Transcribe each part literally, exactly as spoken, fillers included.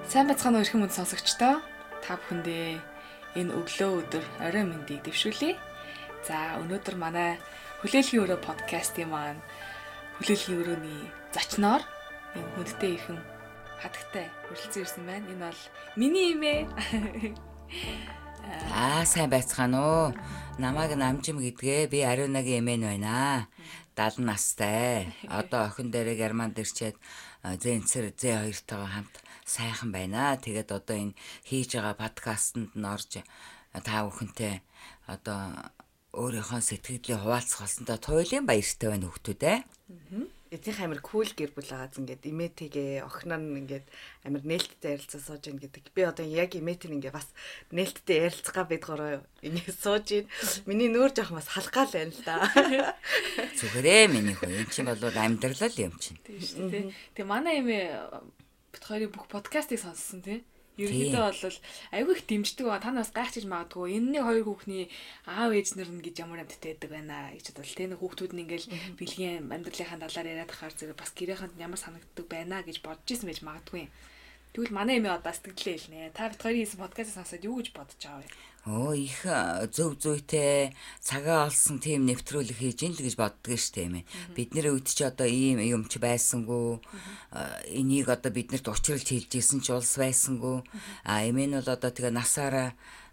Сайн байцгаана уу эрхэм мэнд сонсогчдоо. Та бүхэндээ энэ өглөө өдөр орой мэндийг дэвшүүлье. За өнөөдөр манай Хүлээлгийн өрөө подкастын маань Хүлээлгийн өрөөний зочноор энэ хүндтэй ирхэн хатагтай хүрэлцэн ирсэн байна. Энэ бол миний эмээ. Аа сайн байцгаана уу. Намайг Намжим гэдгээ. Би Ариунагийн эмээ нь байна. даалан настай. Одоо охин дээрээ Германд ирчээд Зэнцэр зэ хоёртойгоо хамт сайхан байна. Тэгээд одоо энэ хийж байгаа подкастт нь орж та бүхэнтэй одоо өөрийнхөө сэтгэлдээ хуваалцах болсонтой туйлын баяртай байна хүүхдүүд ээ. Эднийх амар кул гэр бүл байгааз ингээд имээтэйгээ охиноор нь ингээд амар нээлттэй ярилцаа сууж ийн гэдэг. Би одоо яг имээтэй ингээд бас нээлттэй ярилцгаа бид гурав ингээд сууж ийн. Миний нүүр жоох бас халгаал байна л да. Зүгээрээ миний хөө энэ чинь бол амьдрал юм чинь. Тийм шүү дээ. Тэгээ манай эмээ бид хоёрын бүх подкастыг сонссон тийм. Ерөнхийдөө бол айгүй их дэмждэг ба та нас гайхчих магадгүй. Энэний хоёр хүүхний аав ээж нар нь гэж ямар амттай байдаг байна гэж бодвол тэ нэг хүүхдүүд нь ингээл бэлгийн амьдралынхаа талаар яриад ахаар зэрэг бас гэрээхэнд ямар санагддаг байна гэж бодож исэн байж магадгүй. Тэгвэл манай эмээ одоо сэтгэлээ хэлнэ. Та бид хоёрын хийсэн подкастыг сонсоод юу гэж бодож байгаа вэ? Оо их зөв зүйтэй цагаа олсон тийм нэвтрүүлэг хийж ин л гэж боддог штэ юм. Бидний үед чи одоо ийм юм чи байсангүй. Энийг одоо биднэрт учруулж хэлж ирсэн ч улс байсангүй. А эмээ нь бол одоо тэгээ насаараа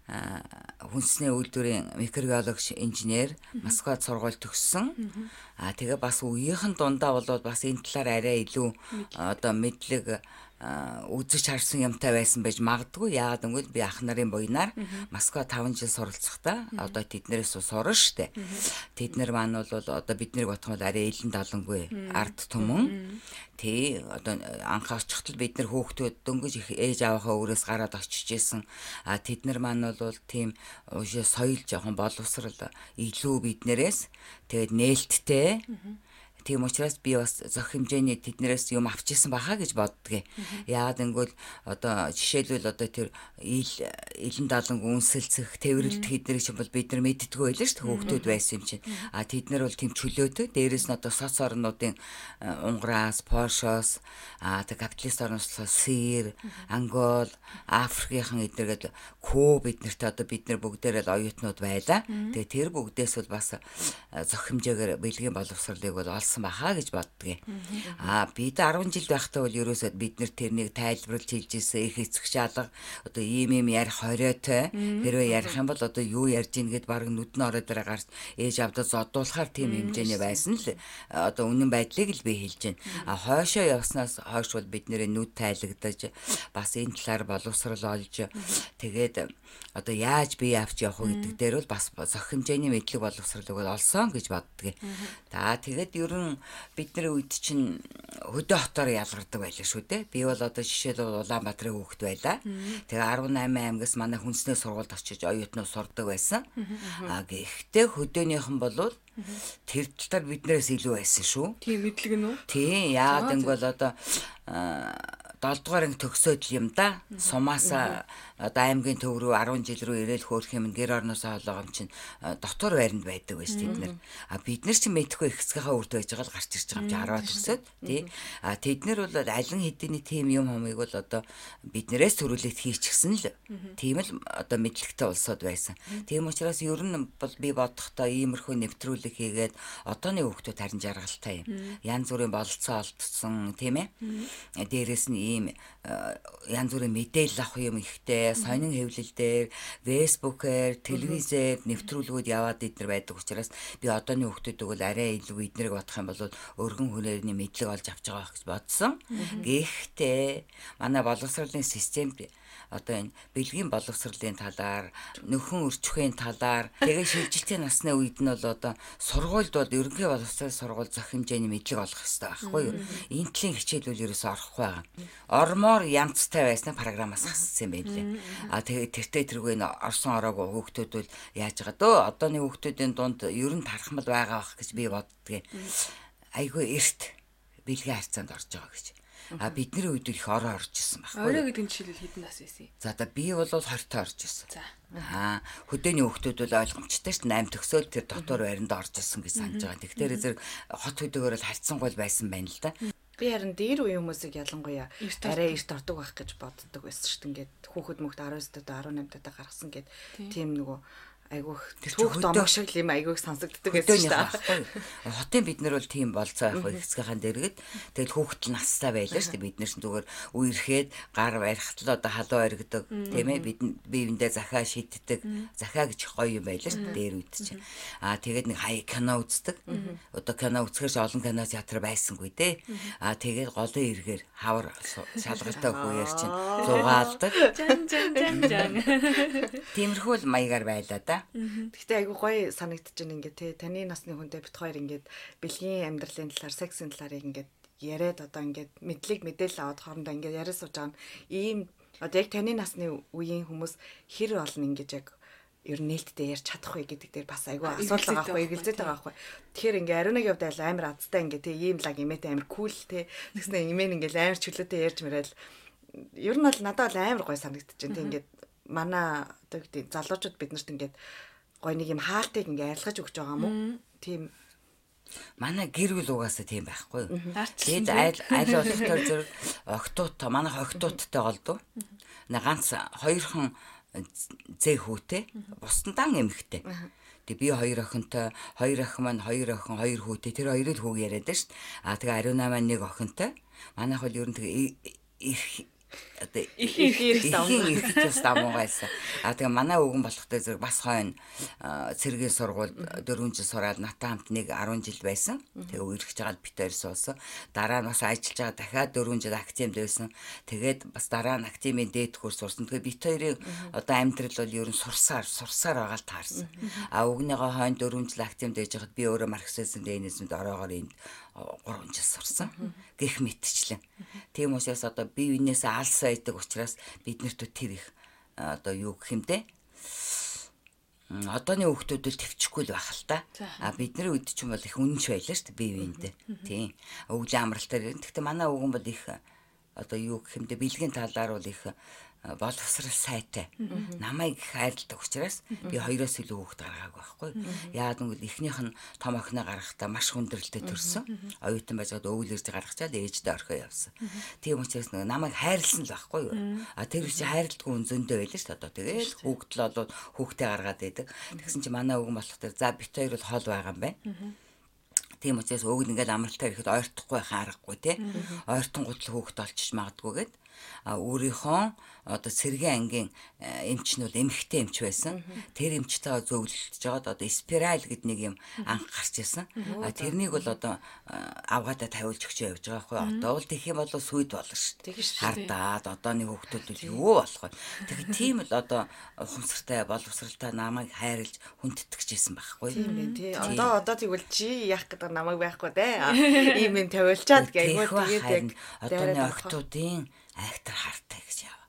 хүнсний үйлдвэрийн микробиологч инженер Москвад сургууль төгссөн. А тэгээ бас үеийнхэн дундаа бол бас энэ талаар арай илүү одоо мэдлэг үзэж харсан юмтай байсан байж магадгүй. Яагаад гэвэл би ах нарын буйнаар Москва таван жил суралцахдаа одоо тэднэрээс сурна штэ. Тэд нар маань бол одоо биднийг бодох бол арай илэн далангүй ард түмэн. Тэ одоо анх очихтол бид нар хүүхдүүд дөнгөж их ээж аваахаа өөрөөс гараад очиж исэн. А тэд нар маань бол тийм соёл жоохон боловсрал илүү биднэрээс тэгээд нээлттэй. Тийм учраас би бас зөх хэмжээний тэднэрээс юм авчихсан баха гэж боддгийг. Яагаад гэвэл одоо жишээлбэл одоо тэр ил илэн далан үнсэлцэх, тэрвэрлэх хэднэрийг чинь бол бид нар мэддэггүй байлаа шүү дээ. Хүүхдүүд байсан юм чинь. А тэд нар бол тийм чөлөөтэй. Дээрээс нь одоо соц орнуудын Унграас, Польшоос, а тэг капиталист орноос Сир, Ангол, Африкийн эднэргээд Куб биднэрт одоо бид нар бүгдээрээ л оюутнууд байлаа. Тэгээ тэр бүгдээс бол бас зөх хэмжээгээр бэлгийн боловсролыг бол баха гэж боддгийг. Аа бид арван жил байхдаа бол ерөөсөө бид нэр тэрнийг тайлбарлаж хэлж ирсэн их эцэг шалга одоо ийм ийм ярих хориотой. Хэрвээ ярих юм бол одоо юу ярьж ийн гэд баг нүдэн ороод дараа гарч ээж авдаа зодуулахаар тийм хэмжээний байсан л одоо үнэн байдлыг л би хэлж байна. А хойшоо явснаас хойш бол бид нэрээ нүд тайлагдаж бас энэ талаар боловсрал олж тэгээд одоо яаж бие авч явах вэ гэдэг дээр бол бас зөх хэмжээний мэдлэг боловсралыг бол олсон гэж боддгийг. За тэгээд ер нь бидний үед чинь хөдөө хотоор ялгардаг байлаа шүү дээ. Би бол одоо жишээлбэл Улаанбаатарын хүүхэд байлаа. Тэгээ арван айман аймгаас манай хүнсний сургуульд очиж оюутнууд сурдаг байсан. А гэхдээ хөдөөнийхэн бол тэр талаар биднээс илүү байсан шүү. Тийм мэдлэг нь үү? Тийм яагаад гэвэл одоо долдугаар анги төгсөөд юм да. Сумаасаа одоо аймгийн төв рүү арван жил рүү ирээл хөөх юм гэр орноосоо холоогом чинь дотор байранд байдаг байж тэд нар. А бид нар ч мэдэхгүй их хэсгийнхаа үрд байж байгаа л гарч ирж байгаа юм чи арваад төгсөөд тий. А тэд нар бол алин хэдийний тим юм хомыг бол одоо биднэрээс төрүүлээд хийчихсэн л тийм л одоо мэдлэгтэй улсууд байсан. Тийм учраас ер нь бол би бодохдоо иймэрхүү нэвтрүүлэг хийгээд одооны хүүхдүүд харин жаргалтай юм. Янз бүрийн бололцоо олдсон тийм ээ. Дээрээс нь ийм янз бүрийн мэдээлэл авах юм ихтэй, сонин хэвлэлдээр, фэйсбүүкээр, телевизээр нэвтрүүлгүүд яваад идэр байдаг учраас би одооны хүүхдүүдийг бол арай илүү эднэрийг бодох юм бол өргөн хүрээний мэдлэг олж авч байгаа гэж бодсон. Гэхдээ манай боловсролын систем одоо энэ бэлгийн боловсролын талаар, нөхөн өрчөхийн талаар тэгээ шилжилтийн насны үед нь бол одоо сургуульд бол ерөнхий боловсролын сургууль зөх хэмжээний мэдлэг олох хэрэгтэй байхгүй юу? Энэ талын хичээлүүд ерөөсөөр орохгүй байгаа. Ормоор янзтай байснаа програмаас хассан юм байна лээ. А тэгээ тэртээ тэргүй н орсон ороогүй хүүхдүүд бол яаж байгаа дөө одооны хүүхдүүдийн дунд ер нь тархмал байгаа бах гэж би боддгийг. Айгүй эрт бэлгийн харьцаанд орж байгаа гэж. А бидний үед их ороо орж исэн байхгүй. Ороо гэдэг нь жишээлбэл хэдэн нас байсан юм? За да би бол харьтаа орж исэн. За. Аа хөдөөний хүүхдүүд бол ойлгомжтой ш нь восемь төгсөөл тэр дотор байранд орж исэн гэж санаж байгаа. Тэгэхээр зэрэг хот хөдөөгөр л харьцсан гол байсан байна л да. Би харин дээр үеийн хүмүүсийг ялангуяа арай эрт ордог байх гэж боддог байсан шүү дээ. Ингээд хүүхэд мөхт дөрөв дэх дөрвөн дэх гаргасан гэд тийм нөгөө айгүйх түүх домог шиг юм айгүйх сонсогддог гэсэн шүү дээ. Хотын бид нар бол тийм болцоо явах хэсгийнхэн дэргэд тэгэл хүүхэд настай байлаа шүү дээ. Бид нар ч зүгээр үерхэд гар барихтал одоо халуу оргидог тийм ээ бид биевэндээ захаа шиддэг. Захаа гэж гоё юм байлаа шүү дээ дээр үед чинь. Аа тэгээд нэг хай кино үздэг. Одоо кино үзэхэрч олон кино театр байсангүй дээ. Аа тэгээд голын эргээр хавар шалгалтай хүүер чинь зугаалдаг. Жан жан жан жан. Тиймэрхүү маягаар байлаа да. Гэхдээ айгүй гоё санагдаж байна ингээд те таны насны хүнтэй бит хоёр ингээд бэлгийн амьдралын талаар, сексийн талаар ингээд яриад одоо ингээд мэдлэг мэдээлэл аваад хоорондоо ингээд яриа сууж байгаа нь ийм одоо яг таны насны үеийн хүмүүс хэр болно ингэж яг ер нь нээлттэй ярьж чадах вэ гэдэг дээр бас айгүй асуулт байгаа байхгүй эгэлзээд байгаа байхгүй. Тэгэхээр ингээ ариуныг явдал амар азтай ингээ те ийм лаг имэтэй амар кул те тэгснэ имэн ингээ амар чөлөөтэй ярьж мэрэл ер нь бол надад бол амар гоё санагдаж байна те ингээ манай одоо гэдэг залуучууд биднэрт ингээд гоё нэг юм хаалтыг ингээ арилгаж өгч байгаа юм уу? Тийм манай гэр бүл угаасаа тийм байхгүй. Тэгээд аль аль болохтой зэрэг октоодтой манайх октоодтой голдуу. Нэг ганц хоёрхан зээ хүүтэй, бусдандан эмэгтэй. Тэг би хоёр охинтой, хоёр охин маань хоёр охин, хоёр хүүтэй. Тэр хоёрыг хүүг яриад шүү дээ. Аа тэгээ ариунаа маань нэг охинтой. Манайх бол ер нь тэгээ их одоо их их их давмгайсан. А тэгээ манай өвгөн болохтой зэрэг бас хойно цэргийн сургууль дөрвөн жил сураад натаа хамт нэг арван жил байсан. Тэгээ үерхэж жагаад бит хоёр суусан. Дараа нь бас ажиллаж байгаа дахиад дөрвөн жил актемд байсан. Тэгээд бас дараа нь актемийн дээд курс сурсан. Тэгээ бит хоёрыг одоо амьдрал бол ер нь сурсаар сурсаар байгаа л таарсан. А өвгнийгөө хойно дөрвөн жил актемд байж хад би өөрөө марксизм ленинизмд ороогоор энд гурван жил сурсан. Гэх мэтчлэн. Тийм учраас одоо бие биенээсээ алсаа идэг учраас бид нарт тэр их одоо юу гэх юм бэ? Одооны хүүхдүүд л төвчгүй л байх л та. А бидний үед ч юм бол их үнэнч байлаа шүү дээ бие биендээ. Тийм. Өвлийн амралтаар. Гэхдээ манай өвгөн бол их одоо юу гэх юм бэ? Бэлгийн талаар бол их боловсрал сайтай. Намайг их хайрладаг учраас би хоёроос илүү хүүхд гаргаагүй байхгүй. Яагаад гэвэл эхнийх нь том охиноо гаргахдаа маш хүндрэлтэй төрсөн. Оюутан байжгаад өвөл ирж гаргачаад ээждээ орхио явсан. Тийм учраас нэг намайг хайрлсан л байхгүй юу. А тэр үчи хайрладаг хүн зөндөө байлаа шүү дээ. Одоо тэгээд хүүхд л болоод хүүхдээ гаргаад байдаг. Тэгсэн чи манай өвгөн болох тэр за бит хоёр бол хол байгаа юм байна. Тийм учраас өвгөн ингээд амралтаар ирэхэд ойртохгүй байхаа аргагүй тий. Ойртон гутал хүүхд олчиж магадгүй гээд а өөрийнхөө одоо цэргийн ангийн эмчнүүд эмхтэй эмч байсан. Тэр эмчтэйгээ зөвлөлдөж жагаад одоо спираль гэдэг нэг юм анх гарч ирсэн. А тэрнийг бол одоо авгаадаа тавиулж өгч явж байгаа байхгүй. Одоо бол тэх юм бол сүйд болно шүү дээ. Хардаад одооны хүүхдүүд бол юу болох вэ? Тэгэхээр тийм л одоо ухамсартай боловсралтай намайг хайрлж хүндэтгчээсэн байхгүй. Тийм ээ тий. Одоо одоо тэгвэл чи яах гэдэг намайг байхгүй дээ. Ийм юм тавиулчаад гэйгүүл тэгээд яг одооны охтуудын актер хартай гэж яа.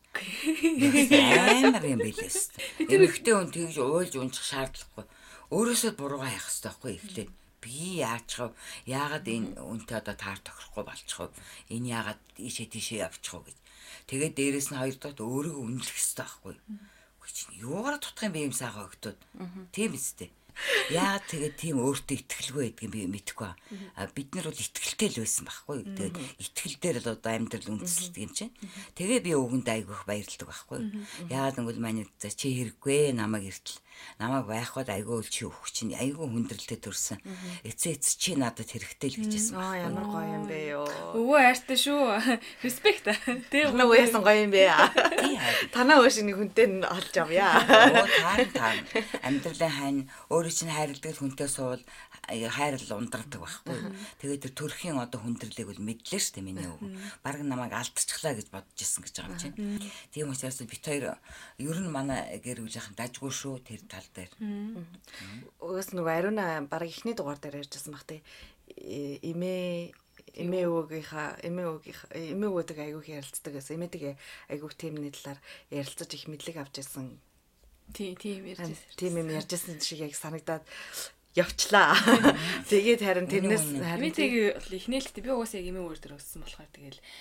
Амар юм билээс. Эмэгтэй хүн тэгж уйлж унчих шаардлагагүй. Өөрөөсөө буруугаа яах хэрэгтэй байхгүй эхлээд. Би яачхав? Яагаад энэ үнтэй одоо таар тохирохгүй болчихов? Энэ яагаад ийшээ тийшээ явчихв гэж. Тэгээд дээрэс нь хоёр дахь өөрийгөө үнэлэх хэрэгтэй байхгүй. Үгүй чинь юугаар тутах юм бэ юм сайхан өгтөд. Тийм үстэй. Яа тэгээд тийм өөртөө итгэлгүй байдгийг би мэдэхгүй. А бид нар бол итгэлтэй л байсан байхгүй. Тэгээд итгэл дээр л одоо амьдрал үндэслэдэг юм чинь. Тэгээ би өвгөнд айгүйх баярлдаг байхгүй. Яагаад гэвэл манай за чи хэрэггүй намайг эртэл. Намайг байхад айгүй л чи өгч чинь айгүй хүндрэлтэй төрсөн. Эцээ эц чи надад хэрэгтэй л гэжсэн. Аа ямар гоё юм бэ ёо. Өвөө хайртай шүү. Респект. Тэ өвөө яасан гоё юм бэ. Танаа өөш нэг хүнтэй нь олж авъя. Оо таа таа. Амьдралын хань өөрөө чинь хайрладаг хүнтэй суул хайрлал ундардаг байхгүй. Тэгээд тэр төрхийн одоо хүндрэлийг бол мэдлээ шүү дээ миний өвгөн. Бараг намайг алдчихлаа гэж бодож исэн гэж байгаа юм чинь. Тийм учраас бит хоёр ер нь манай гэр бүлийнхэн дажгүй шүү тэр тал дээр. Угаас нөгөө ариуна бараг ихний дугаар дээр ярьжсэн баг те. Эмээ эмээ өвгийнхаа эмээ өвгийнхаа эмээ өвөдөг айгүйх ярилцдаг гэсэн. Эмээдэг айгүйх темний талаар ярилцаж их мэдлэг авч ирсэн. Тийм тийм ярьжсэн. Тийм юм ярьжсэн шиг яг санагдаад явчлаа. Тэгээд харин тэрнээс харин тэгээ эхнээлт би угаасаа яг эмээ өөр дээр өссөн болохоор тэгэл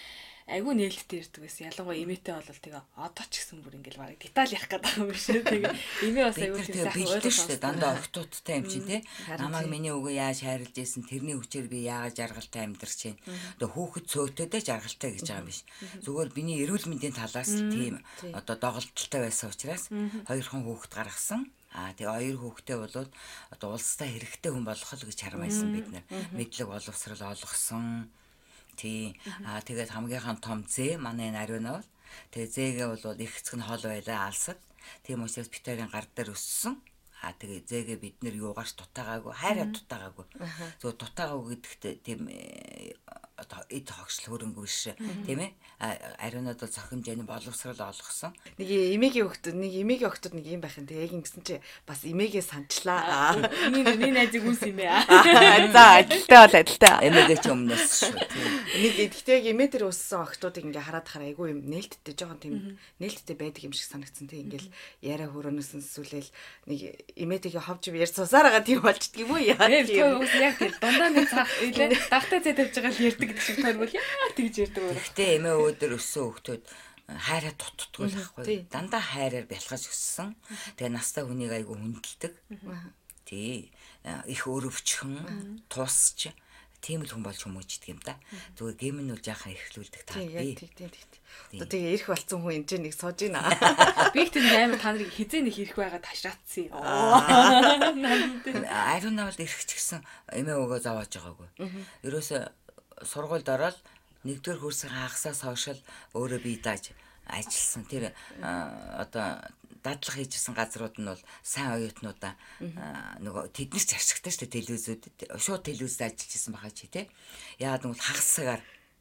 айгүй нээлттэй ирдэг байсан. Ялангуяа эмээтэй бол тэгээ одоо ч гэсэн бүр ингээл барыг деталь ярих гэдэг юм биш үү. Тэгээ эмээ бас айгүй тийм сайхан ойлгох шүү дээ. Дандаа охтуудтай юм чинь тий. Намайг миний өвгөө яаж хайрлаж ийсэн тэрний хүчээр би яагаад жаргалтай амьдарч байна. Одоо хүүхэд цөөтөдөө жаргалтай гэж байгаа юм биш. Зүгээр биний эрүүл мэндийн талаас тийм одоо доголдолтой байсан учраас хоёрхан хүүхэд гаргасан. Аа тэгээ хоёр хүүхдээ болоод одоо улстай хэрэгтэй хүн болох л гэж хармайсан бид нар. Мэдлэг боловсрал олгосон. Тий. Аа тэгээд хамгийн том зээ манай энэ ариуна бол тэгээ зээгээ бол их эцэг нь хол байлаа алсад. Тийм учраас битэрийн гар дээр өссөн. Аа тэгээ зээгээ бид нэр юугаарч дутаагаагүй, хайраа дутаагаагүй. Зөв дутаагаагүй гэдэгт тийм одоо эд хогшил хөрөнгө биш тийм ээ. Ариунад бол цохимжааны боловсрал олгосон. Нэг эмээгийн хөхтөд нэг эмээгийн хөхтөд нэг юм байх юм. Тэгээ яг ингэсэн чи бас эмээгээ санчлаа. Миний миний найзыг үнс юм ээ. За адилтай бол адилтай. Эмээгээ ч өмнөөс шүү. Нэг гэхдээ яг эмээ дээр өссөн охтууд ингээ хараад хараа айгүй юм нээлттэй жоохон тийм нээлттэй байдаг юм шиг санагдсан тийм ингээл яриа хөрөнөөс сүлээл нэг эмээтэйгээ ховж ярьж сусаараа тийм болчдөг юм уу яа. Тийм яг тийм дундаа нэг цаах илээ дахтай зэ тавьж байгаа л ярьдаг гэдэг шиг тойрвол яа тэгж ярьдаг байна. Гэхдээ эмээ өөдөр өссөн хүүхдүүд хайраа дутдаггүй л байхгүй. Дандаа хайраар бялхаж өссөн. Тэгээ настай хүнийг айгүй хүндэлдэг. Тий. Их өрөвчхөн, тусч тийм л хүн болж хүмүүждэг юм да. Зүгээр гэмнүүл жаахан эрхлүүлдэг таа. Тийм тийм тийм. Одоо тэгээ ирэх болсон хүн энэ нэг сууж ийна. Би их тийм амар та нарыг хизээ нэг ирэх байгаа ташраацсан. Ариуна бол ирэх ч гэсэн эмээ өгөө зовоож байгаагүй. Ерөөсө сургуульд ороод нэгдүгээр курсын хагасаас хойш л өөрөө бие дааж ажилласан. Тэр одоо дадлах хийжсэн газрууд нь бол сайн оюутнуудаа нөгөө тэднэр ч ашигтай шүү дээ телевизүүдэд шууд телевизэд ажиллаж исэн баха чи тий. Яагаад гэвэл хагасаар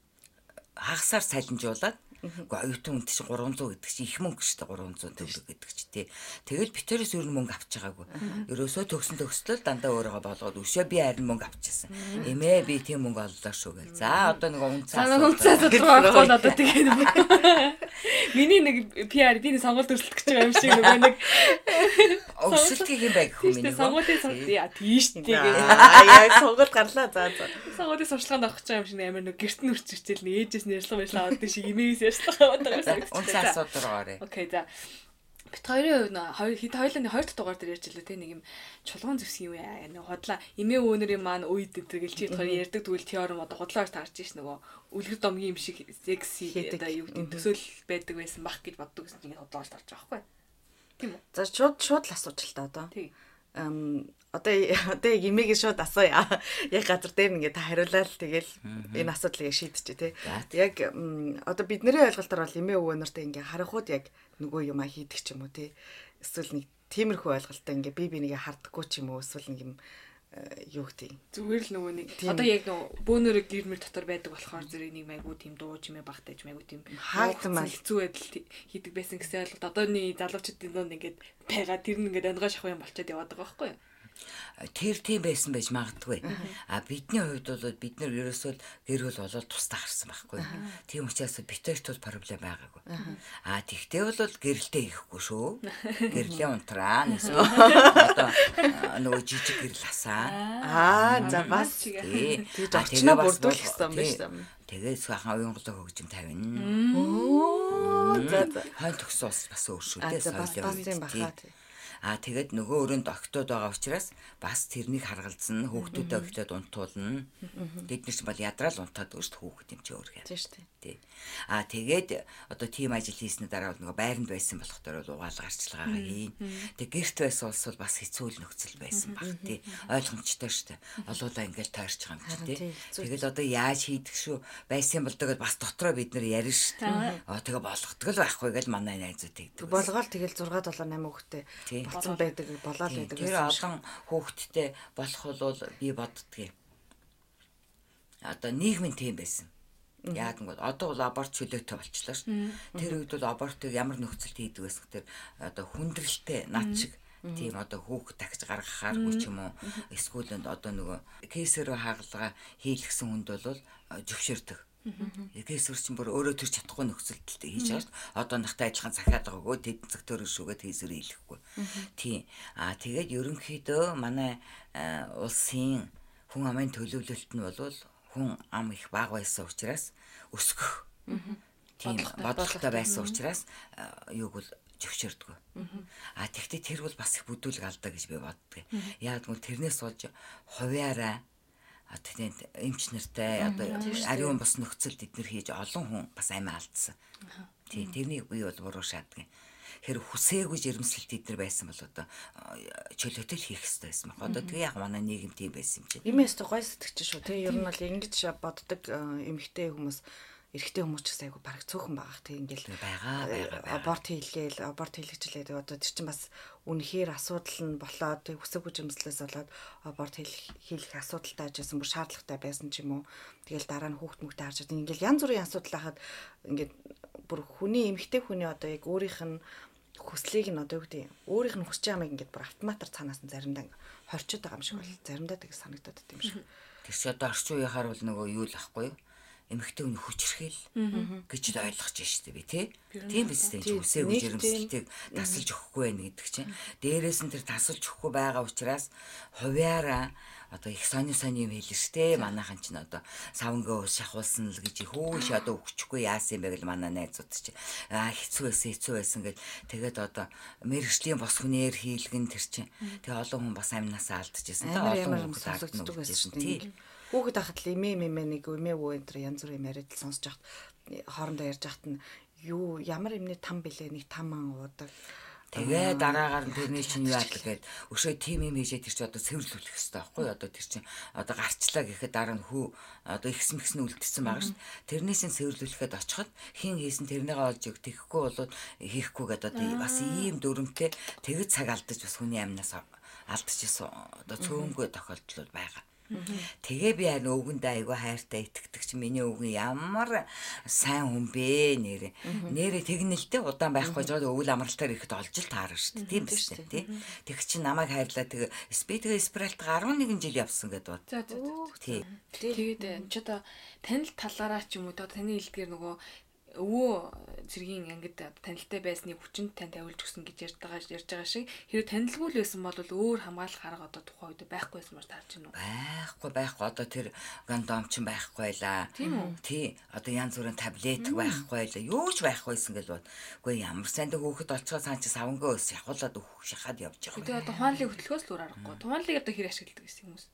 хагасаар салинжуулаад Уу оюутан үнт чинь гурван зуун гэдэг чинь их мөнгө шүү дээ гурван зуун төгрөг гэдэг чи тий. Тэгэл битэрээс ер нь мөнгө авч байгаагүй. Ерөөсөө төгсөн төгслөл дандаа өөрөөгөө болгоод өшөө би харин мөнгө авчихсан. Эмээ би тийм мөнгө оллоо шүү гэл. За одоо нэг унцаа унцаа тодорхой одоо тэгээ миний нэг пи ар би нэг сонгуульд өрсөлдөх гэж байгаа юм шиг нөгөө нэг өсөлтгийг юм байг хүмүүс нэг сонгуулийн сурт яа тийш тэгээ аа яг сонгуульд гарлаа за за. Сонгуулийн сурчлаганд авах гэж байгаа юм шиг амар нэг гэрт нь үрчирчээл нэг ээжээс нэрлэг байшлаа аваад тийш эмээс Унцаа асуудраарай. Окей за. Бит хоёрын хоёр хэд хоёлын хоёр дахь дугаар дээр ярьж илээ те нэг юм чулган зевсэн юу яа нэг хотлаа эмээ өөнөрийн маань үйд гэдэг л чи хоёр ярьдаг тэгвэл теорем одоо худлаар таарч ш нөгөө үлгэр домгийн юм шиг секси одоо юу гэдэг төсөөл байдаг байсан бах гэж боддог гэсэн чинь худлаар таарч байгаа байхгүй. Тийм үү? За шууд шууд л асууж л та одоо. Тий. Эм одоо одоо яг эмээгээ шууд асууя. Яг газар дээр ингээд та хариулаад тэгэл энэ асуудлыг шийдчихэ тий. Яг одоо бидний ойлголтоор бол эмээ өвөө нартай ингээд харахууд яг нөгөө юмаа хийдэг ч юм уу тий. Эсвэл нэг тиймэрхүү ойлголттой ингээд би бинийгээ хардаггүй ч юм уу эсвэл нэг юм юу гэдэг. Зүгээр л нөгөө нэг одоо яг нөгөө бөөнөрө гэрмэр дотор байдаг болохоор зэрэг нэг майгуу тийм дуу чимээ багтаж майгуу тийм хаагдмал хэцүү байдал хийдэг байсан гэсэн ойлголт одоо нэг залуучуудын донд ингээд байгаа тэр нь ингээд онгой шахуу юм болчиход яваад байгаа байхгүй юу? Тэр тийм байсан байж магадгүй. А бидний хувьд бол бид нар ерөөсөө гэр бүл болоод тусдаа харсан байхгүй. Тийм учраас битэрт бол проблем байгаагүй. А тэгтээ бол гэрэлтэй ихгүй шүү. Гэрлийн унтраа нэсээ. Одоо нөгөө жижиг гэрэл асаа. Аа за бас тэгээд очноо бүрдүүлэх гэсэн байж таа. Тэгээд сахан уянгалаа хөгжим тавина. Оо за за. Хойд төгсөн ус бас өөр шүү дээ. Бас юм бахаа. А тэгээд нөгөө өрөөнд огтуд байгаа учраас бас тэрнийг харгалзсан хүүхдүүдэд огтуд унтуулна. Бид нар ч бол ядраал унтаад өөрт хүүхэд юм чи өөргөө. Тийм шүү дээ. А тэгээд одоо тим ажил хийсний дараа нөгөө байранд байсан болох дээр бол угаал гарчлагаагаа хийн. Тэгээд гэрт байсан улс бол бас хэцүү нөхцөл байсан баг тий. Ойлгомжтой шүү дээ. Олуулаа ингээл тойрч байгаа юм чи тий. Тэгэл одоо яаж хийдэг шүү байсан бол тэгээд бас дотроо бид нар ярина шүү дээ. Аа тэгээ болгодог л байхгүй гэл манай найзууд тэгдэг. Болгоол тэгэл6 7 8 хүүхдээ болсон байдаг болоод байдаг. Тэр олон хүүхэдтэй болох бол би боддгийг. Одоо нийгмийн тийм байсан. Яг нь одоо бол аборт чөлөөтэй болчлаа шүү. Тэр үед бол абортыг ямар нөхцөлд хийдэг байсан гэхээр одоо хүндрэлтэй над шиг тийм одоо хүүхэд тагч гаргахааргүй ч юм уу эсвэл одоо нөгөө кейсэрөө хагалгаа хийлгсэн хүнд бол зөвшөөрдөг. Кейсэр чинь бүр өөрөө тэр чадахгүй нөхцөлд хийж байгаа шүү. Одоо нахтай адилхан захиад байгаагүй тэд зөвтөр шүүгээд кейсэр хийлгэхгүй. Тийм. Аа тэгээд ерөнхийдөө манай улсын хүн амын төлөвлөлт нь бол хүн ам их бага байсан учраас өсгөх Тийм бодлоготой байсан учраас юуг бол зөвшөөрдөг. А тэгтээ тэр бол бас их бүдүүлэг алдаа гэж би боддог. Яг нь тэрнээс болж хуваараа одоо тийм эмч нартай одоо ариун бус нөхцөлд эднэр хийж олон хүн бас амиа алдсан. Тийм тэрний үе бол буруу шаарддаг. Хэр хүсээгүй жирэмслэлт эднэр байсан бол одоо чөлөөтэй л хийх хэрэгтэй байсан баг. Одоо тэгээ яг манай нийгэм тийм байсан юм чинь. Имээс гой сэтгэж шүү. Тэгээ ер нь бол ингэж боддог эмэгтэй хүмүүс эрэгтэй хүмүүс ч гэсэн айгу бараг цөөхөн байгаах тийм ингээл байгаа байгаа аборт хийлгээл аборт хийлгэжлээ одоо тэр чинь бас үнэхээр асуудал нь болоод хүсээгүй жимслээс болоод аборт хийх асуудалтай ажсан бүр шаардлагатай байсан ч юм уу тэгэл дараа нь хүүхд мөхтэй харж байгаа ингээл янз бүрийн асуудал хахад ингээд бүр хүний эмэгтэй хүний одоо яг өөрийнх нь хүслийг нь одоо юу гэдэг өөрийнх нь хүсэж байгааг ингээд бүр автоматар цаанаас нь заримдаа хорчод байгаа юм шиг бол заримдаа тэг санагдаад байт юм шиг. Тэгс одоо орчин үеийнхаар бол нөгөө юу л ахгүй юу? Эмэгтэй хүний хүчрхийл гэж ойлгож штэ би тий. Тийм биз дээ. Хүсээгүй жирэмслэлтийг тасалж өгөхгүй байх гэдэг чинь. Дээрээс нь тэр тасалж өгөхгүй байгаа учраас хуваараа одоо их сони сони юм хэлнэ штэ. Манайхан ч н одоо савнгаа шахуулсан л гэж хөөш одоо өгчихгүй яасан юм бэ гэл манай найзууд чинь аа хэцүү байсан хэцүү байсан гэж тэгээд одоо мэрэгжлийн бос хүнээр хийлгэн тэр чинь. Тэгээ олон хүн бас амнасаа алдчихсан. Тэгээ олон хүн алддаг байсан тий. Хүүхэд ахад л имээ имээ нэг имээ үү энэ янз бүрийн яриад л сонсож хахад хоорондоо ярьж хахад нь юу ямар юмны там бэлээ нэг там ан уудаг. Тэгээ дараагаар нь тэрний чинь юу адлаа гээд өшөө тим юм хийжээ тэр чинь одоо цэвэрлүүлэх хэрэгтэй байхгүй одоо тэр чинь одоо гарчлаа гэхэд дараа нь хүү одоо ихсэн ихсэн үлдсэн байгаа шүү. Тэрнээс нь цэвэрлүүлэхэд очиход хин хийсэн тэрнийгээ олж өг тэхгүй болоод хийхгүй гэдэг одоо бас ийм дүрмтэй тэгэд цаг алдаж бас хүний амнаас алдчихсан одоо цөөнгүй тохиолдол байгаа. Тэгээ би харин өвгөндөө айгүй хайртай итгэдэг чи миний өвгөн ямар сайн хүн бэ нэрэ. Нэрэ тэгнэлтэй удаан байхгүй жоод өвөл амралтаар ирэхэд олж л таарна шүү дээ. Тийм биз дээ тий. Тэг чи намайг хайрлаа тэгээ спидгээ спиралт арван нэгэн жил явсан гэдэг бод. Тий. Тэгээд чи одоо танил талаараа ч юм уу одоо таны хэлдгээр нөгөө өвөө цэргийн ангид танилтай байсны хүчинд тань тавилж өгсөн гэж ярьж байгаа ярьж байгаа шиг хэрэг танилгүй л байсан бол өөр хамгаалах арга одоо тухайн үед байхгүй байсан маар таарч байна уу? Байхгүй байхгүй одоо тэр гандомчин байхгүй байлаа. Тий одоо янз бүрийн таблет байхгүй байлаа. Юу ч байхгүйсэн гэл бод. Үгүй ямар сайн дэг хөөхд олцгоо цаан чи савнгаа өөс явуулаад өөх шахаад явж байгаа. Тэгээ одоо тухайлыг хөтлөхөөс л өөр аргагүй. Тухайлыг одоо хэр ашигладаг гэсэн хүмүүс.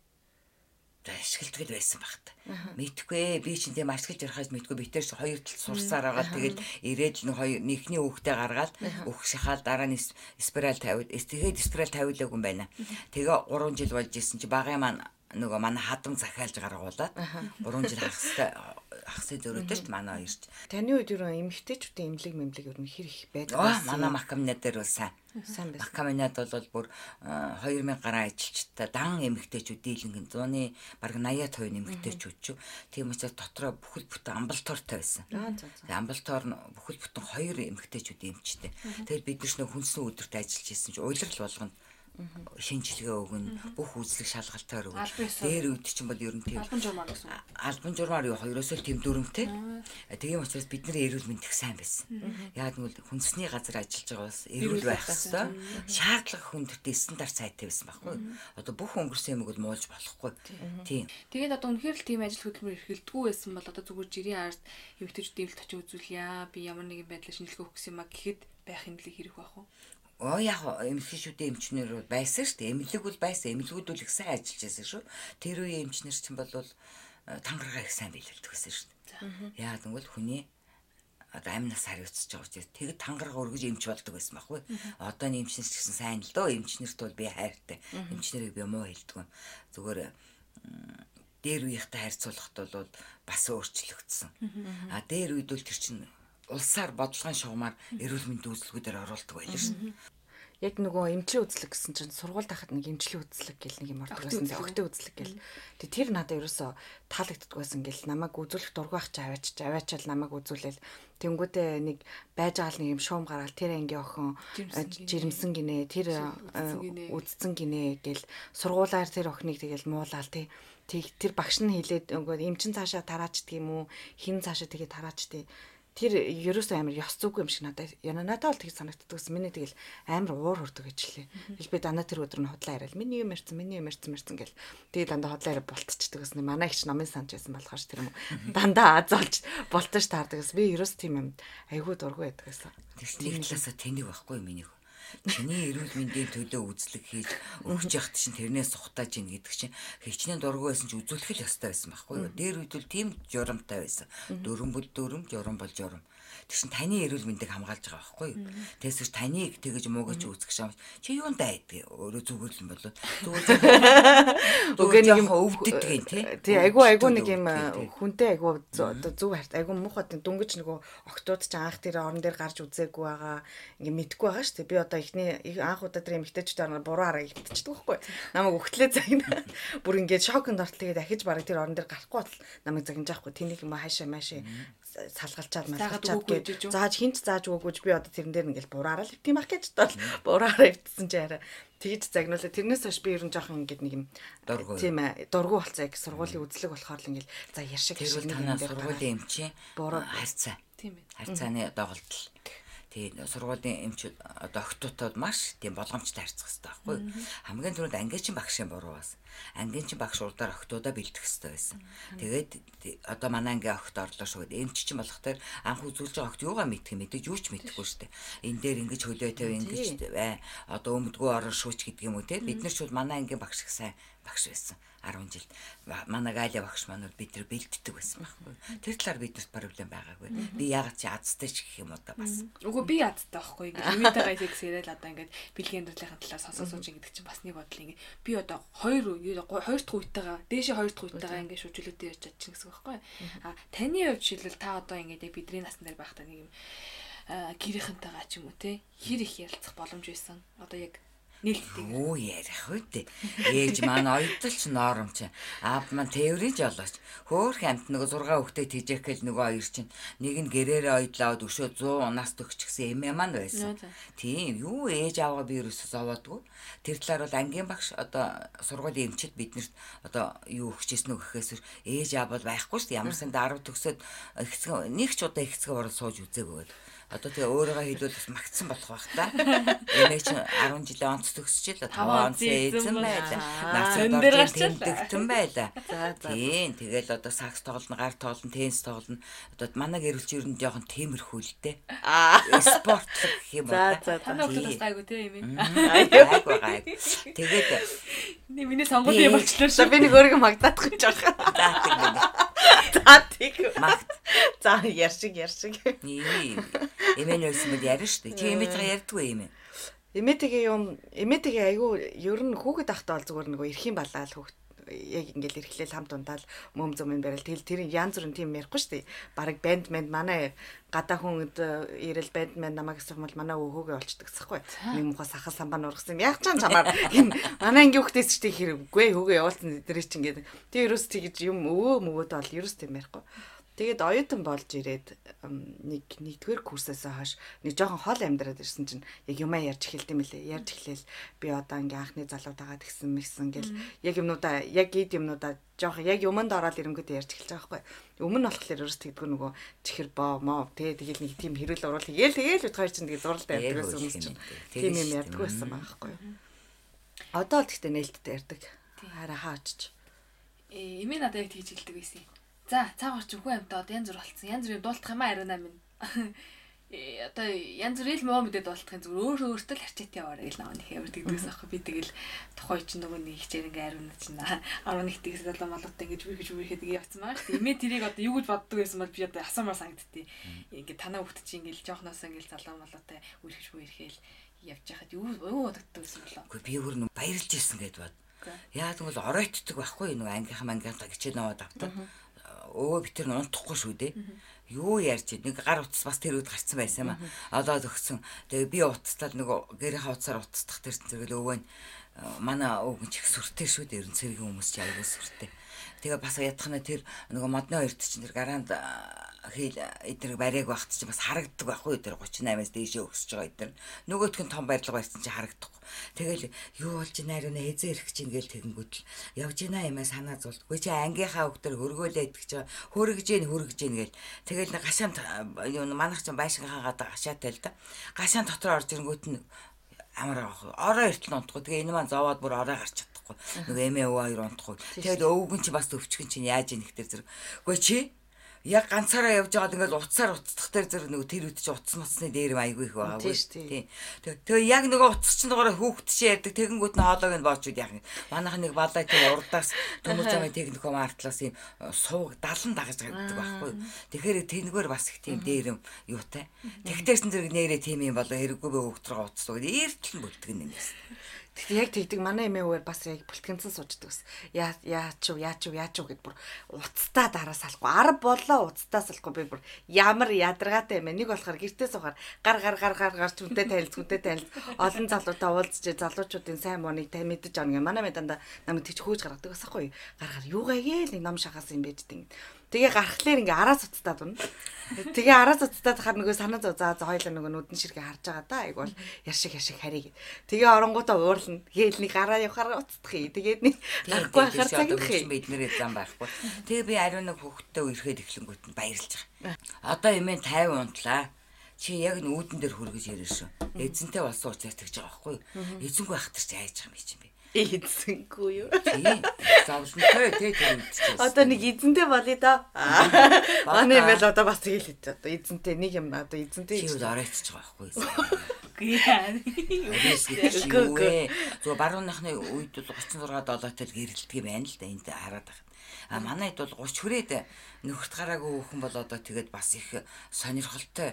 Ашиглдаг байсан багт. Мэдхгүй би чинь тийм ашиглаж ярахаас мэдгүй битэр хоёр тал сурсаар байгаа тэгэл ирээд л хоёр нэгний хүүхдээ гаргаад өөх шахаад дараа нь спираль тавиад тэгээд спираль тавиулаагүй юм байна. Тэгээ гурван жил болж исэн чи багын маань нөгөө манай хадам захиалж гаргуулаад гурван жил хагастай хагасны зөрөөдөө шүү дээ манай хоёрч. Таны үед юу эмэгтэйчүүдийн эмнэлэг мэмлэг ер нь хэр их байдаг вэ? Манай макамнаа дээр бол сайн. Сайн байна. Макамнаад бол бүр хоёр мянга гаруй ажилчтай дан эмэгтэйчүүд дийлэнх зууны бараг восемьдесят хувь эмэгтэйчүүд ч. Тийм учраас дотроо бүхэл бүтэн амбулатортой байсан. Тэгээ амбулатор нь бүхэл бүтэн хоёр эмэгтэйчүүд эмчтэй. Тэгээд бид нар хүнсэн өдөрт ажиллаж исэн чинь уйлрал болгонд шинжилгээ өгнө бүх үзлэг шалгалтаар өгнө. Дээр үед чинь бол ер нь тийм албан журмаар гэсэн. Албан журмаар юу хоёроос л тийм дүрмтэй. Тийм учраас бидний эрүүл мэндих сайн байсан. Яг нь хүнсний газар ажиллаж байгаа бас эрүүл байх хэрэгтэй. Шаардлага хүндтэй стандарт сайтай байсан байхгүй. Одоо бүх өнгөрсөн юм бол муулж болохгүй. Тийм. Тэгээд одоо үнэхээр л тийм ажил хөдөлмөр эрхэлдэггүй байсан бол одоо зүгээр жирийн ард эмэгтэйчүүд дэвлэлт очиж үзүүлье. Би ямар нэгэн байдлаар шинжилгээ өгөх юм а гэхэд байх эмнэлэг хэрэг байх уу? Оо яг эмнэлгчүүдийн эмчнэр байсан шүү дээ. Эмнэлэг бол байсан. Эмнэлгүүд бол их сайн ажиллаж байсан шүү. Тэр үеийн эмчнэр чинь бол тангараа их сайн биелүүлдэг байсан шүү дээ. Яг тэгвэл хүний одоо амнаас хариуцж байгаа учраас тэгэд тангараа өргөж эмч болдог байсан байхгүй. Одооний эмчнэр ч гэсэн сайн л дөө. Эмчнэрт бол би хайртай. Эмчнэрийг би муу хэлдэг. Зүгээр дээр үеийнхтэй харьцуулахад бол бас өөрчлөгдсөн. А дээр үед бол тэр чинь улсаар бодлогын шугамар эрүүл мэндийн үйлчилгүүдээр оруулдаг байлаа шүү. Яг нөгөө эмчлийн үзлэг гэсэн чинь сургуульд хахад нэг эмчлийн үзлэг гэл нэг юм ордог байсан. Өгтөө үзлэг гэл. Тэгээ тэр надад ерөөсө таалагддаг байсан гэл намайг үзүүлэх дургүйх чи аваач чи аваачаал намайг үзүүлээл тэнгүүтээ нэг байж байгаа нэг юм шуум гараал тэр ангийн охин жирэмсэн гинэ тэр үдцэн гинэ гэл сургуулаар тэр охиныг тэгэл муулаал тий. Тэр багш нь хэлээд эмчин цаашаа тараачдаг юм уу хин цаашаа тэгээ тараачдаг. тэр ерөөсөө амар ёс зүггүй юм шиг надад яна надад бол тийг санагддаг гэсэн. Миний тэгэл амар уур хүрдэг гэжлээ. Тэгэл би дандаа тэр өдөр нь худлаа яриад миний юм ярьсан, миний юм ярьсан мэрсэн гэл. Тэгээ дандаа худлаа яриад болтчихдаг гэсэн. Манай ихч намын санаж байсан болохоор тэр юм уу. Дандаа аз олж болтож таардаг гэсэн. Би ерөөс тийм юм айгүй дургүй байдаг гэсэн. Тэр талаасаа тэнийг байхгүй минийх. Чиний эрүүл мэндийн төлөө үзлэг хийж өгч явахт чинь тэрнээс сухтааж ийн гэдэг чинь хичнээн дургүй байсан ч үзүүлэх л ёстой байсан байхгүй юу. Дээр үед бол тийм журамтай байсан. Дөрөн бол дөрөн, журам бол журам. Тэр чинь таны эрүүл мэндийг хамгаалж байгаа байхгүй юу. Тэгээс таныг тэгэж муугаж үзэх шам чи юунд айдаг өөрөө зүгээр л юм болоо. Зүгээр үгүй нэг юм өвддөг юм тий. Тий айгу айгу нэг юм хүнтэй айгу зүг харт айгу муухад дөнгөж нөгөө октод ч анх тэр орон дээр гарч үзээгүй байгаа ингээ мэдгүй байгаа шүү дээ. Би одоо ихний анх удаа тэр эмэгтэйчүүд орно буруу хараа илтчихдэг байхгүй. Намайг өгтлээ загна. Бүр ингээд шокнд ортол тэгээд дахиж барыг тэр орон дээр гарахгүй бол намайг загнаж байхгүй. Тэнийг юм хаашаа маашаа салгалчаад малгалчаад гэж зааж хинч зааж өгөөгүй би одоо тэрэн дээр ингээл буруу хараа л тийм ах гэж тол буруу хараа өвдсөн чи арай тэгж загнуулаа. Тэрнээс хойш би ерөн жоохон ингээд нэг юм тийм ээ дургу болцоо их сургуулийн үзлэг болохоор л ингээл за яршиг хэрэг танаа сургуулийн эмчи буруу харьцаа тийм ээ харьцааны доголдол. Тэгээд сургуулийн эмчүүд одоо октоотод маш тийм болгоомжтой харьцах хэрэгтэй байхгүй юу? Хамгийн түрүүнд ангичин багшийн буруугаас ангичин багш урдаар октоодоо бэлдэх хэрэгтэй байсан. Тэгээд одоо манай анги огт орлоо шүү гэдэг. Эмч чинь болох тэр анх үзүүлж байгаа огт юугаа мэдэх юм мэдээж юу ч мэдэхгүй шүү дээ. Энэ дээр ингэж хөлөө тавь ингэж бай. Одоо өмдгөө орон шүүч гэдэг юм уу те. Бид нар ч бол манай ангийн багш их сайн багш байсан. арван жилд манай Галя багш маань бид нар бэлддэг байсан байхгүй. Тэр талаар биднэрт проблем байгаагүй. Би ягаад чи азтай ч гэх юм уу та бас. Үгүй би азтай байхгүй. Ингээд юмитайгаа хэлэх сэтэл одоо ингээд бэлгийн амьдралын талаар сонсоо сууж гэдэг чинь бас нэг бодол ингээд би одоо хоёр хоёр дахь үетэйгаа дээшээ хоёр дахь үетэйгаа ингээд шүүжүүлээд ярьж чадчих гэсэн үг байхгүй. А таны хувьд жишээлбэл та одоо ингээд бидний насны дээр байхдаа нэг юм гэрийнхэнтэйгаа ч юм уу те хэр их ярилцах боломж байсан. Одоо яг нээлттэй. Оо ярих үү. Ээж маань ойдолч норомч. Аав маань тээврийж олооч. Хөөх амт нөгөө зургаа хөхтэй тижээх гэл нөгөө хоёр чинь нэг нь гэрээрээ ойдлоод өшөө зуун унаас төгчгсөн эмээ маань байсан. Тийм юу ээж аавгаа би ерөөсөө зовоодгүй. Тэр талаар бол ангийн багш одоо сургуулийн эмчид биднэрт одоо юу өгчээсэн үү гэхээс ээж аав бол байхгүй шүү дээ. Ямар санд арав төгсөөд ихцэг нэг ч удаа ихцэг орол сууж үзээгүй. Одоо тэгээ өөрөөгөө хэлвэл бас магтсан болох байх та. Эмээ чи арван жилийн онц төгсөж л таван онц эзэн байлаа. Наац тэмдэгтэн байлаа. Тийм тэгэл одоо сакс тоглоно, гар тоглоно, теннис тоглоно. Одоо манай гэрэлч ер нь жоохон темирхүү л дээ. Аа спортлог гэх юм уу. За та нөхдөс гайгүй те эмээ. Гайгүй гайгүй. Тэгээд миний сонгуулийн юм болчлоо шүү. Би нэг өөрийгөө магтаадах гэж байна. За тийм. За тийм. Магт. За яршиг яршиг. Ийм. Эмээнээс мэд ярина шүү дээ. Чи эмээтэйгээ ярьдгүй юм. Эмээтэйгээ юм эмээтэйгээ айгүй ер нь хүүхэд ахтаа бол зүгээр нөгөө эрхийн балаал хүүхэд яг ингээл эрхлээл хамт ундаал мөм зөмөн барил тэгэл тэр янз бүрийн тийм ярихгүй шүү дээ. Бараг банд манд манай гадаа хүнд ирэл банд манд намайг гэсэн бол манай өвгөөгээ олчдаг гэсэхгүй. Нэг мухаа сахал самбаа нургасан юм. Яг ч чамаар юм манай анги хүүхдээс ч тийм хэрэггүй хөвгөө явуулсан дээр чинь ингээд тэг ерөөс тэгж юм өвөө мөвөд бол ерөөс тийм ярихгүй. Тэгээд оюутан болж ирээд нэг нэгдүгээр курсээс хойш нэг жоохон хол амьдраад ирсэн чинь яг юмаа ярьж эхэлт юм лээ. Ярьж эхлээл би одоо ингээ анхны залуудагаа тэгсэн мэгсэн гэл яг юмнуудаа яг ид юмнуудаа жоохон яг юмд ороод ирэнгүүт ярьж эхэлж байгаа байхгүй. Өмнө нь болохоор ерөөс тэгдэггүй нөгөө чихэр боо моо тэгээ тэгэл нэг тийм хэрүүл уруул тэгэл тэгэл бид хоёр чинь тэгээ зурлаа ярьдагс хүмүүс чинь тийм юм ярьдаг байсан байхгүй. Одоо л гэхдээ нээлттэй ярьдаг. Хараа хаачч. Э эмээ надад яг тэгж хэлдэг байсан юм. За цаагаар ч үгүй амтаа одоо янз бүр болцсон. Янз бүрийн дуулах юм аа ариунаа минь. Э одоо янз бүрийн муу мэдээ дуулахын зүгээр өөр өөртөө л харчаад яваарай гэл наваа нэг ямар тэгдэгс аахгүй. Би тэгэл тухай чинь нөгөө нэг хичээр ингээ ариунаа чинь арван нэгтгээс залуу малуутай ингээ бүрхэж бүрхэд ингээ явцсан маа. Эмээ тэрийг одоо юу гэж боддог байсан бол би одоо асуумаар санагдтыг. Ингээ танаа хөвгт чинь ингээл жоохноос ингээл залуу малуутай бүрхэж бүрхээл явж яхад юу юу боддог байсан болоо. Үгүй би өөр нэг баярлж ирсэн гэд бод. Яа тэгвэл оройтдаг байхгүй нөгөө ангийнхан ангийнхаа гिचээ наваад автаа. Өө би тэр унтахгүй шүү дээ. Юу ярьж нэг гар утас бас тэр үед гарцсан байсан юм аа. Одоо төгсөн. Тэгээ би утастал нөгөө гэрийнхаа утасаар утасдах тэр зэрэгэл өвөө манай өвгөн чих сүртэй шүү дээ. Ер нь цэргийн хүмүүс ч аягүй сүртэй. Тэгээ бас ядахна тэр нөгөө модны хоёрт чинь тэр гараанд хэл эдгээр бариаг багт чинь бас харагддаг байхгүй тэр гуйч наймаас дээшээ өсөж байгаа эдгээр. Нөгөөх нь том барилга барьсан чинь харагдахгүй. Тэгэл юу болж найруу нэ хэзээ ирэх чинь гээл тэгэнгүүт л явж гинэ юмаа санаа зовлтгүй чи ангийнхаа хүүхдэр хөргөөлээд гэж байгаа. Хөргөж гин хөргөж гин гээл. Тэгэл гашаан юу манах чинь байшингаа гадаа гашаатай л да. Гашаан дотор орж ирэнгүүт нь амар ороо эртэл унтахгүй. Тэгээ энэ маань зовоод бүр ороо гарч чадахгүй. Нөгөө эмээ өвөө хоёр унтахгүй. Тэгээд өвгөн чи бас өвчгөн чинь яаж ийн ихтэй зэрэг. Үгүй чи яг ганцаараа явж байгаад ингээд утсаар уцдах дээр зэрэг нөгөө тэр үед чи утас муцсны дээр айгүй их байгаа. Тийм. Тэгээ яг нөгөө утас чинь дугаараа хүүхд чи ярьдаг тэгэнгүүт нь хоолойг нь боочуд яах юм. Манайх нэг балай тэр урдаас төмөр замын техникум артлаас юм сууг далан дагаж гаддаг байхгүй. Тэгэхээр тэнгээр бас их тийм дээр юм юутай. Тэгтэрсэн зэрэг нэрээ тийм юм болоо хэрэггүй бэ хүүхдрээ утас уу гэдэг эртэл бүлтгэн юм юм. Тэгтээ яг тэгдэг манай эмээ өвөр бас яг бүлтгэнцэн суучдаг ус. Яа яач юу яач юу яач юу гэд бүр уцтаа дараа салахгүй. Ар болоо уцтаа салахгүй би бүр ямар ядаргаатай юм бэ. Нэг болохоор гэртээ сухаар гар гар гар гар гар түнтэй танилц түнтэй танилц олон залуутай уулзж залуучуудын сайн мооныг та мэдэж авна гэ. Манай мэдээ дандаа намайг тийч хөөж гаргадаг басахгүй. Гар гар юугаа гээл нэг ном шахаас юм байж тийм. Тэгээ гарахлаар ингээ араас уцтаад байна. Тэгээ араас уцтаад хахаар нөгөө санаа зов заа хоёлоо нөгөө нүдэн ширхээ харж байгаа да. Айгу бол яшиг яшиг харийг. Тэгээ оронгуудаа уурлна. Гээл нэг гараа явахаар уцдах юм. Тэгээд нэг гарахгүй хахаар цагнах юм. Бид нэрээ зам байхгүй. Тэгээ би ариун нэг хүүхдтэй ирэхэд эхлэнгүүт нь баярлж байгаа. Одоо эмээ тайван унтлаа. Чи яг нүүдэн дээр хөргөж яриа шүү. Эзэнтэй болсон учраас тэгж байгаа байхгүй. Эзэнгүй ахтар чи хайж байгаа юм чи би. Эзэнгүй юу? Тийм. Завлантай тий тэр үдчихсэн. Одоо нэг эзэнтэй болъё да. Манай мэл одоо бас тэгэл хэд одоо эзэнтэй нэг юм одоо эзэнтэй чи оройцож байгаа байхгүй. Гээ. Зөв барууныхны үед бол гуйч зураг долоотой л гэрэлдэг юм байна л да энд хараад байгаа. А манайд бол гуйч хүрээд нөхөрт гараагүй хүүхэн бол одоо тэгээд бас их сонирхолтой.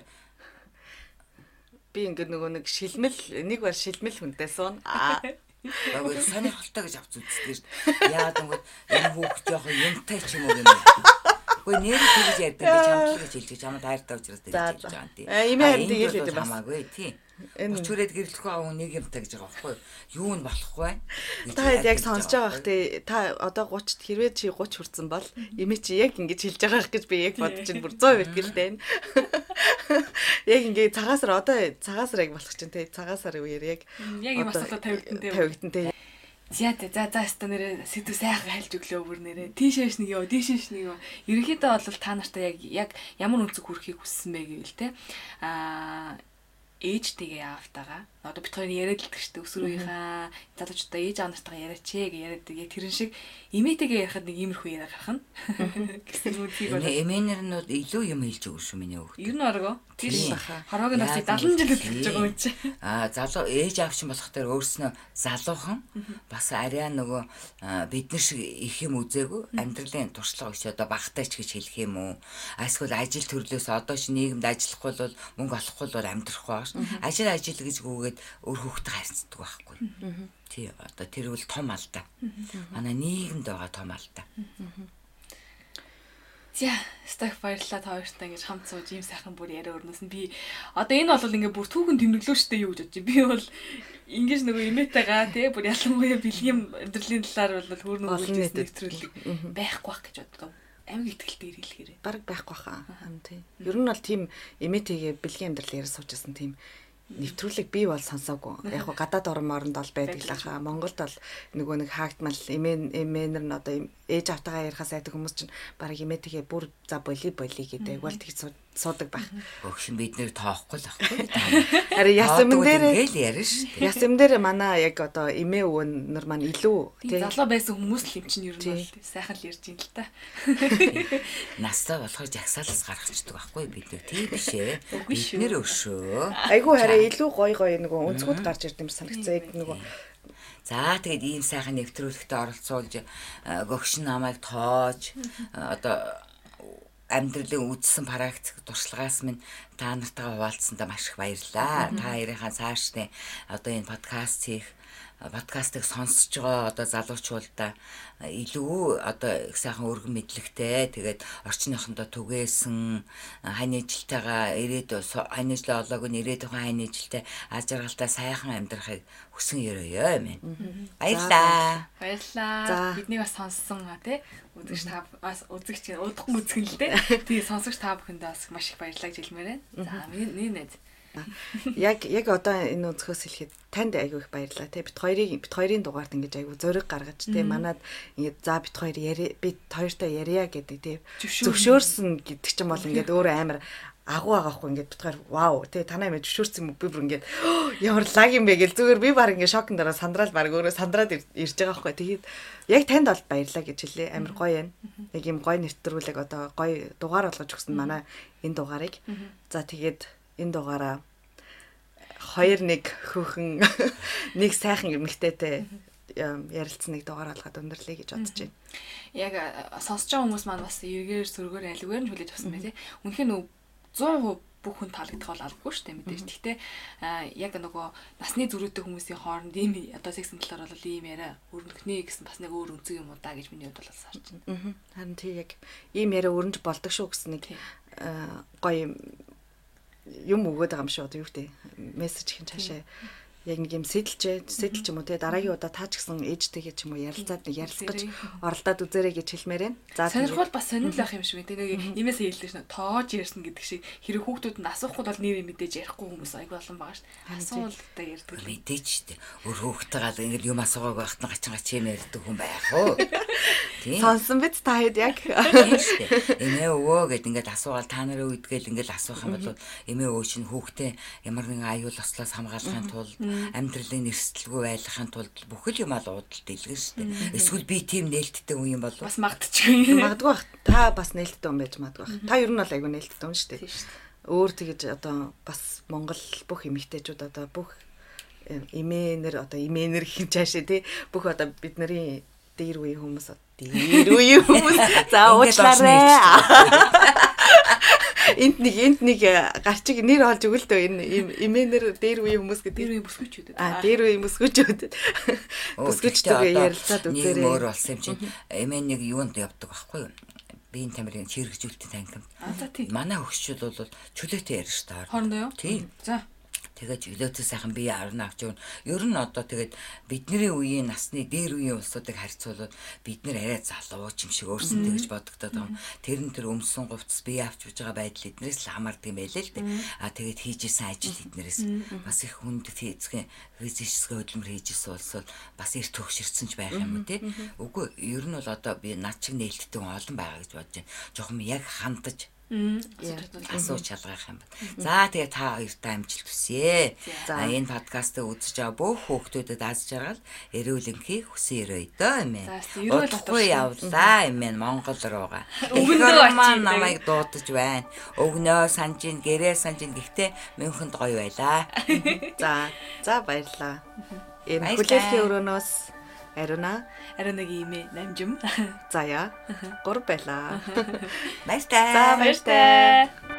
Би ингээд нөгөө нэг шилмэл нэг бар шилмэл хүнтэй суун. Багт сонирхолтой гэж авч үздэг шүү дээ. Яагаад гэвэл энэ хүүхд жоох юмтай ч юм уу юм. Гэхдээ нэр тэгж ярьдаг би чамд гэж хэлж чамд хайртай учраас тэгж хэлж байгаа юм тий. Эмээ харин тэгэл хэлдэг бас. Хамаагүй тий. Энэ чүрээд гэрлэхгүй аа нэг юмтай гэж байгаа байхгүй юу? Юу нь болохгүй. Та яг сонсож байгаа бах тий. Та одоо гуйчд хэрвээ чи гуйч хүрсэн бол эмээ чи яг ингэж хэлж байгаа гэж би яг бодож чинь бүр сто процент гэлтэй. Яг ингээ цагаасаар одоо цагаасаар яг болох чинь тий. Цагаасаар үеэр яг яг юм асуулт тавигдсан тий. Тавигдсан тий. За за за ста нэрээ сэдв сайхан хайлж өглөө бүр нэрээ тийшээш нэг ёо тийшээш нэг ёо ерөнхийдөө бол та нартай яг яг ямар үнцэг хүрэхийг хүссэн бэ гэвэл те аа ээжтэйгээ яавтагаа одоо бид хоёрын яриад л гэжтэй өсвөрийнхаа залуучуудаа ээж аав нартайгаа яриач ээ гэж яриад яг тэрэн шиг эмээтэйгээ ярихад нэг иймэрхүү яриа гарах нь гэсэн үгийг бол эмээнэр нь илүү юм хэлж өгөх шүү миний хүүхд. Ер нь орго тийм баха. Хорвоог нь бас дадлан жил хэлж байгаа юм чи. Аа залуу ээж аавчин болох дээр өөрснөө залуухан бас арай нөгөө бид нар шиг их юм үзээгүй амьдралын туршлага өгч одоо багтаач гэж хэлэх юм уу? Эсвэл ажил төрлөөс одоо чи нийгэмд ажиллахгүй бол мөнгө олохгүй бол амьдрахгүй байгаа ш. Ажил ажил гэж гүгээд өөр хүүхдээ хайрцдаг байхгүй. Тий одоо тэр бол том алдаа. Манай нийгэмд байгаа том алдаа. За, стак баярлалаа та хоёртай ингэж хамт сууж ийм сайхан бүр яриа өрнөс нь би одоо энэ бол ингээ бүр түүхэн тэмдэглөө штэ юу гэж бодож би бол ингэж нөгөө эмээтэйгаа тий бүр ялангуяа бэлгийн амьдралын талаар бол хөөрнө үйлдэл нэвтрүүлэг байхгүй байх гэж боддог. Амиг ихтгэлтэй иргэлэхээрээ. Бараг байхгүй хаа. Хам тий. Ер нь бол тийм эмээтэйгээ бэлгийн амьдрал яриа суучсан тийм нэвтрүүлэг би бол сонсоогүй. Яг гоо гадаад орн морнд бол байдаг л хаа. Монголд бол нөгөө нэг хаагдмал эмээ эмээнэр нь одоо ээж автагаа ярихаас айдаг хүмүүс чинь бараг эмээтэйгээ бүр за боли боли гэдэг бол тэгж суудаг байх. Өгшин бид нэр тоохгүй л ахгүй. Харин ясам дээр ингээл ярина шүү. Ясам дээр манай яг одоо эмээ өвөнөр маань илүү тий залуу байсан хүмүүс л юм чинь ер нь бол сайхан л ярьж ин л та. Настай болохоор жагсаалаас гаргацдаг байхгүй бид нэр тий биш ээ. Бид нэр өшөө. Айгу хараа илүү гой гой нөгөө өнцгүүд гарч ирд юм санагцаа яг нөгөө. За тэгээд ийм сайхан нэвтрүүлэгтээ оролцуулж гөгшин намайг тоож одоо амьдралын үзсэн практик туршлагаас минь та нартайгаа хуваалцсандаа маш их баярлалаа. Та хоёрынхаа цаашдын одоо энэ подкаст хийх подкастыг сонсож байгаа одоо залуучуудаа илүү одоо их сайхан өргөн мэдлэгтэй тэгээд орчныхондоо түгээсэн хань ижилтэйгээ ирээд хань ижил олоогүй ирээд байгаа хань ижилтэй аз жаргалтай сайхан амьдрахыг хүсэн ерөөё юм. Баярлалаа. Баярлалаа. Бидний бас сонссон тий үзэгч та бас үзэгч удахгүй үзгэн л дээ. Тэгээ сонсогч та бүхэндээ бас маш их баярлалаа гэж хэлмээр байна. За миний нэт Яг яг одоо энэ өнцгөөс хэлэхэд танд айгүй их баярлалаа те. Бид хоёрын бид хоёрын дугаард ингэж айгүй зөриг гаргаж те. Манад ингэж за бид хоёр яри бид хоёртой ярья гэдэг те. Зөвшөөрсөн гэдэг чинь бол ингэж өөрөө амар агуу агаахгүй ингэж бид хоёр вау те танаа юм зөвшөөрсөн юм би бүр ингэж ямар лаг юм бэ гэл зүгээр би баг ингэ шокн дараа сандраал баг өөрөө сандраад ирж байгаа байхгүй. Тэгээд яг танд бол баярлалаа гэж хэлээ. Амар гоё юм. Яг юм гоё нэвтрүүлэг одоо гоё дугаар болгож өгсөн манай энэ дугаарыг. За тэгээд энэ дугаараа хоёр нэг хөхөн нэг сайхан эмэгтэйтэй ярилцсныг дугаар алгаад өндөрлөе гэж бодож байна. Яг сонсож байгаа хүмүүс маань бас эргээр сөргөөр айлгаар нь хүлээж авсан байх тийм. Үнэхээр нөө зуун хувь бүх хүн таалагдах бол албагүй шүү дээ мэдээж. Гэхдээ яг нөгөө насны зүрхтэй хүмүүсийн хооронд ийм одоо сексэн талаар бол ийм яриа өрнөхний гэсэн бас нэг өөр үнцэг юм уу да гэж миний хувьд бол сарч байна. Харин тий яг ийм яриа өрнөж болдог шүү гэсэн нэг гоё юм өгөөд байгаа юм шиг одоо юу гэдэг мессеж хэн цаашаа яг нэг юм сэдэлж сэдэлч юм уу те дараагийн удаа таа ч гэсэн ээжтэйгээ ч юм уу ярилцаад нэг ярилцах гэж оролдоод үзээрэй гэж хэлмээр байна. За сонирхол бас сонирхол байх юм шиг байна. Тэгээ имээсээ хэлдэг шнэ тоож ярьсан гэдэг шиг хэрэг хүүхдүүд нь асуухгүй бол нэр мэдээж ярихгүй хүмүүс аяг болон байгаа шүү дээ. Асуултаа ярьдаг. Мэдээж шүү дээ. Өөр хүүхдтэйгээ ингээд юм асуугааг байхтан гачин гачин ярьдаг хүн байх уу? Тийм. Сонсон биз та хэд яг. Эмээ өвөө гэд ингээд асуугаал та нарын үедгээл ингээд асуух юм бол эмээ өвөө чинь хүүхдээ ямар нэгэн аюул ослоос хамгаалахын тулд амьдралын эрсдэлгүй байлгахын тулд бүхэл юм ал уудалд дэлгэн шүү дээ. Эсвэл би тийм нээлттэй хүн юм болов бас магдчихгүй. Магадгүй бах. Та бас нээлттэй хүн байж магадгүй бах. Та ер нь бол айгүй нээлттэй хүн шүү дээ. Өөр тэгэж одоо бас Монгол бүх эмэгтэйчүүд одоо бүх эмээнэр одоо эмээнэр гэх юм цаашаа тий бүх одоо бидний дээр үе хүмүүс дээр үе хүмүүс за уучлаарай. Энд нэг энд нэг гарчиг нэр олж өгөл төө энэ эмээнэр дээр үе хүмүүс гэдэг. Дээр үе бүсгүйчүүд. Аа дээр үе бүсгүйчүүд. Бүсгүйчтэйгээ ярилцаад үзээрэй. Нэг өөр болсон юм чинь эмээ нэг юунд явдаг байхгүй юу? Биеийн тамирын чирэгжүүлэлтийн танхимд. Аа за тийм. Манай хөгшчүүд бол чөлөөтэй ярьж таар. Хоорондоо юу? Тийм. За. Тэгээд чөлөөтэй сайхан бие арна авч өгнө. Ер нь одоо тэгээд бидний үеийн насны дээр үеийн улсуудыг харьцуулбал бид нэр арай залууч юм шиг өөрсөндөө гэж бодогдоод байгаа юм. Тэр нь тэр өмсөн говцс бие авч өгж байгаа байдал эднээс л хамаардаг юм байлээ л дээ. Аа тэгээд хийжсэн ажил эднээс бас их хүнд физикийн физический хөдөлмөр хийжсэн улс бол бас эрт төгшөрсөн ч байх юм уу те. Үгүй ер нь бол одоо би над чиг нээлттэй хүн олон байгаа гэж бодож байна. Жохом яг хандаж асууж шалгах юм байна. За тэгээ та хоёртай амжилт хүсье. За энэ подкастыг үзэж байгаа бүх хүүхдүүдэд аз жаргал эрүүл энхийг хүсэн өрөөе дөө юм ээ. Удахгүй явлаа юм ээ Монгол руугаа. Өгнөө маань намайг дуудаж байна. Өгнөө санжин гэрээ санжин гэхдээ Мюнхенд гоё байлаа. За за баярлаа. Энэ хүлээлтийн өрөөнөөс Ариуна Ариунагийн имээ намжим. Заяа гур байлаа. Баяртай. За баяртай.